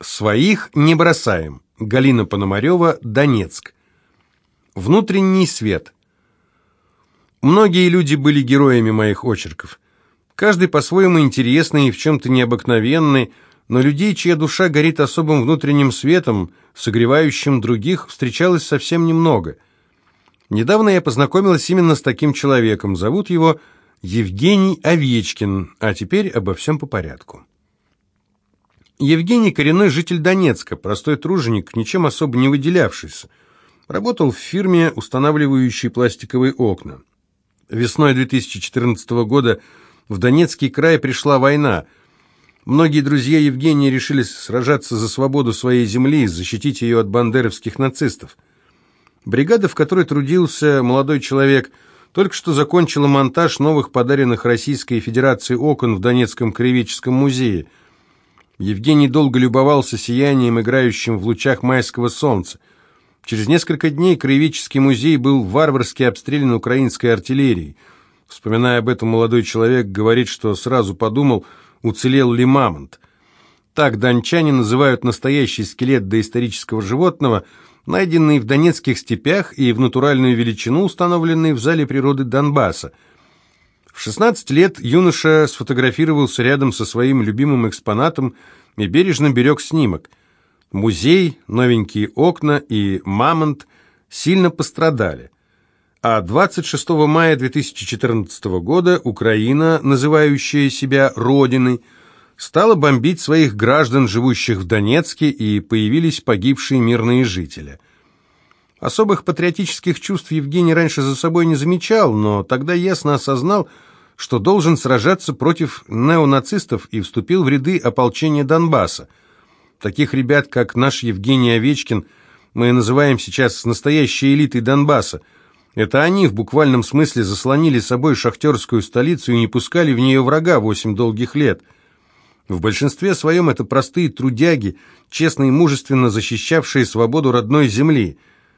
Своих не бросаем. Галина Пономарева, Донецк. Внутренний свет. Многие люди были героями моих очерков. Каждый по-своему интересный и в чем-то необыкновенный, но людей, чья душа горит особым внутренним светом, согревающим других, встречалось совсем немного. Недавно я познакомилась именно с таким человеком. Зовут его Евгений Овечкин, а теперь обо всем по порядку. Евгений – коренной житель Донецка, простой труженик, ничем особо не выделявшийся. Работал в фирме, устанавливающей пластиковые окна. Весной 2014 года в Донецкий край пришла война. Многие друзья Евгения решили сражаться за свободу своей земли и защитить ее от бандеровских нацистов. Бригада, в которой трудился молодой человек, только что закончила монтаж новых подаренных Российской Федерации окон в Донецком краеведческом музее. Евгений долго любовался сиянием, играющим в лучах майского солнца. Через несколько дней краеведческий музей был варварски обстрелян украинской артиллерией. Вспоминая об этом, молодой человек говорит, что сразу подумал, уцелел ли мамонт. Так дончане называют настоящий скелет доисторического животного, найденный в донецких степях и в натуральную величину, установленный в зале природы Донбасса. В 16 лет юноша сфотографировался рядом со своим любимым экспонатом и бережно берег снимок. Музей, новенькие окна и мамонт сильно пострадали. А 26 мая 2014 года Украина, называющая себя Родиной, стала бомбить своих граждан, живущих в Донецке, и появились погибшие мирные жители. Особых патриотических чувств Евгений раньше за собой не замечал, но тогда ясно осознал, что должен сражаться против неонацистов, и вступил в ряды ополчения Донбасса. Таких ребят, как наш Евгений Овечкин, мы называем сейчас настоящей элитой Донбасса. Это они в буквальном смысле заслонили собой шахтерскую столицу и не пускали в нее врага 8 долгих лет. В большинстве своем это простые трудяги, честно и мужественно защищавшие свободу родной земли.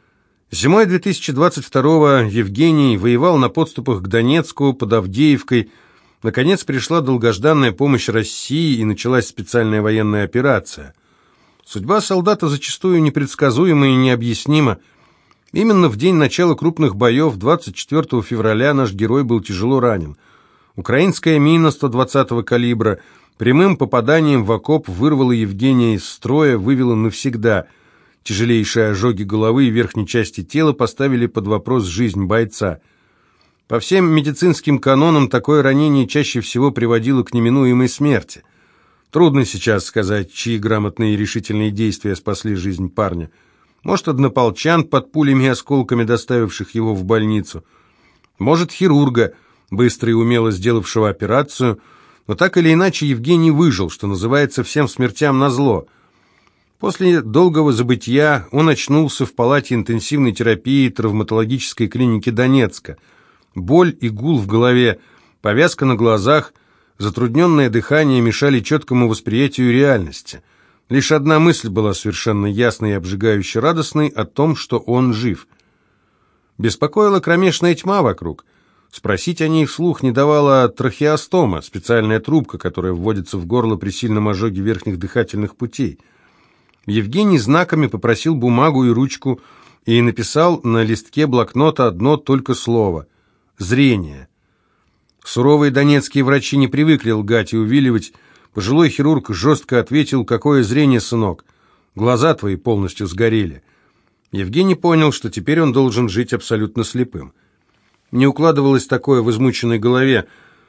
Зимой 2022-го Евгений воевал на подступах к Донецку, под Авдеевкой. Наконец пришла долгожданная помощь России, и началась специальная военная операция. Судьба солдата зачастую непредсказуема и необъяснима. Именно в день начала крупных боев, 24 февраля, наш герой был тяжело ранен. Украинская мина 120-го калибра прямым попаданием в окоп вырвала Евгения из строя, вывела навсегда. Тяжелейшие ожоги головы и верхней части тела поставили под вопрос жизнь бойца. По всем медицинским канонам такое ранение чаще всего приводило к неминуемой смерти. Трудно сейчас сказать, чьи грамотные и решительные действия спасли жизнь парня. Может, однополчан под пулями и осколками, доставивших его в больницу. Может, хирурга, быстро и умело сделавшего операцию. Но так или иначе Евгений выжил, что называется, всем смертям назло. После долгого забытья он очнулся в палате интенсивной терапии травматологической клиники Донецка. Боль и гул в голове, повязка на глазах, затрудненное дыхание мешали четкому восприятию реальности. Лишь одна мысль была совершенно ясной и обжигающе радостной о том, что он жив. Беспокоила кромешная тьма вокруг. Спросить о ней вслух не давала трахеостома, специальная трубка, которая вводится в горло при сильном ожоге верхних дыхательных путей. Евгений знаками попросил бумагу и ручку и написал на листке блокнота одно только слово – «зрение». Суровые донецкие врачи не привыкли лгать и увиливать. Пожилой хирург жестко ответил: «Какое зрение, сынок? Глаза твои полностью сгорели». Евгений понял, что теперь он должен жить абсолютно слепым. Не укладывалось такое в измученной голове.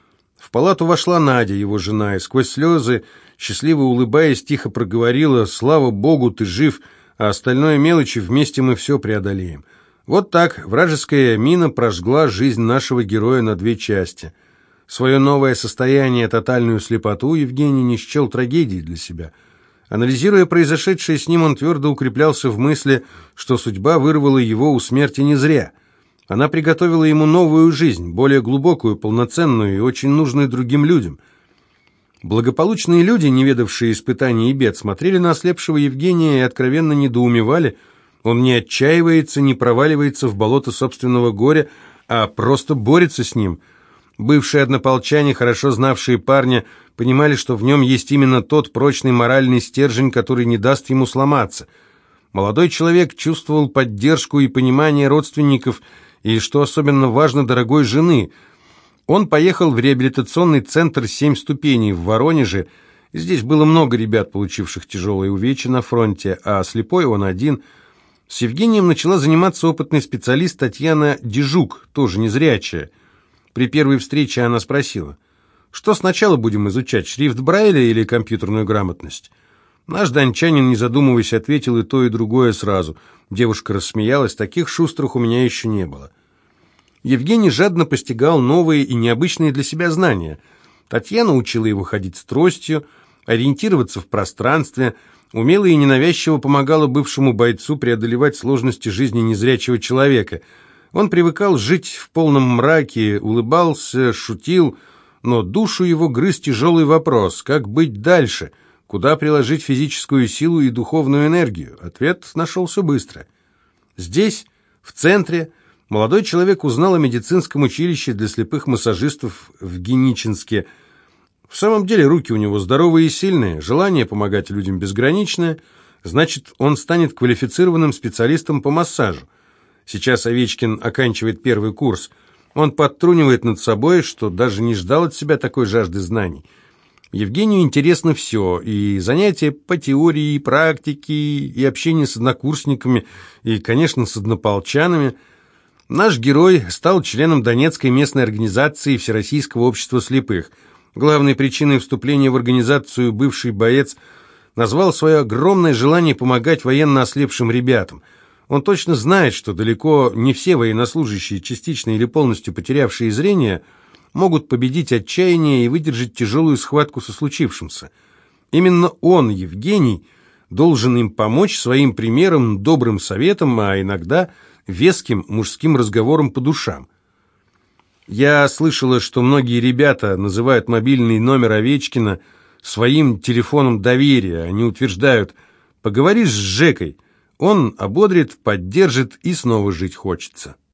В палату вошла Надя, его жена, и сквозь слезы, счастливо улыбаясь, тихо проговорила: «Слава Богу, ты жив, а остальное мелочи, вместе мы все преодолеем». Вот так вражеская мина прожгла жизнь нашего героя на 2 части. Свое новое состояние, тотальную слепоту, Евгений не счел трагедией для себя. Анализируя произошедшее с ним, он твердо укреплялся в мысли, что судьба вырвала его у смерти не зря. Она приготовила ему новую жизнь, более глубокую, полноценную и очень нужную другим людям. Благополучные люди, не ведавшие испытаний и бед, смотрели на ослепшего Евгения и откровенно недоумевали. Он не отчаивается, не проваливается в болото собственного горя, а просто борется с ним. Бывшие однополчане, хорошо знавшие парня, понимали, что в нем есть именно тот прочный моральный стержень, который не даст ему сломаться. Молодой человек чувствовал поддержку и понимание родственников и, что особенно важно, дорогой жены. Он поехал в реабилитационный центр «Семь ступеней» в Воронеже. Здесь было много ребят, получивших тяжелые увечья на фронте, а слепой он один. С Евгением начала заниматься опытный специалист Татьяна Дежук, тоже незрячая. При первой встрече она спросила: «Что сначала будем изучать, шрифт Брайля или компьютерную грамотность?» Наш дончанин, не задумываясь, ответил и то, и другое сразу. Девушка рассмеялась: «Таких шустрых у меня еще не было». Евгений жадно постигал новые и необычные для себя знания. Татьяна учила его ходить с тростью, ориентироваться в пространстве, умело и ненавязчиво помогала бывшему бойцу преодолевать сложности жизни незрячего человека. Он привыкал жить в полном мраке, улыбался, шутил, но душу его грыз тяжелый вопрос: как быть дальше, куда приложить физическую силу и духовную энергию? Ответ нашелся быстро. Здесь, в центре, молодой человек узнал о медицинском училище для слепых массажистов в Геничинске. В самом деле руки у него здоровые и сильные, желание помогать людям безграничное, значит, он станет квалифицированным специалистом по массажу. Сейчас Овечкин оканчивает первый курс. Он подтрунивает над собой, что даже не ждал от себя такой жажды знаний. Евгению интересно все, и занятия по теории, и практике, и общение с однокурсниками, и, конечно, с однополчанами. Наш герой стал членом Донецкой местной организации Всероссийского общества слепых. Главной причиной вступления в организацию бывший боец назвал свое огромное желание помогать военно ослепшим ребятам. Он точно знает, что далеко не все военнослужащие, частично или полностью потерявшие зрение, могут победить отчаяние и выдержать тяжелую схватку со случившимся. Именно он, Евгений, должен им помочь своим примером, добрым советом, а иногда веским мужским разговором по душам. Я слышала, что многие ребята называют мобильный номер Овечкина своим телефоном доверия. Они утверждают: «Поговори с Жекой, он ободрит, поддержит, и снова жить хочется».